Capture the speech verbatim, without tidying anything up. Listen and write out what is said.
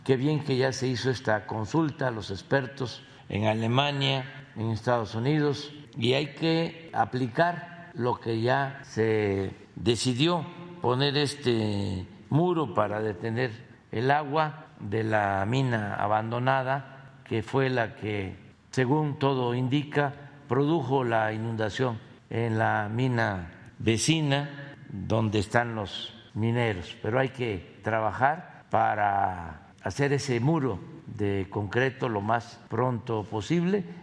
Qué bien que ya se hizo esta consulta a los expertos en Alemania, en Estados Unidos, y hay que aplicar lo que ya se decidió, poner este muro para detener el agua de la mina abandonada, que fue la que, según todo indica, produjo la inundación en la mina vecina donde están los mineros. Pero hay que trabajar para hacer ese muro de concreto lo más pronto posible.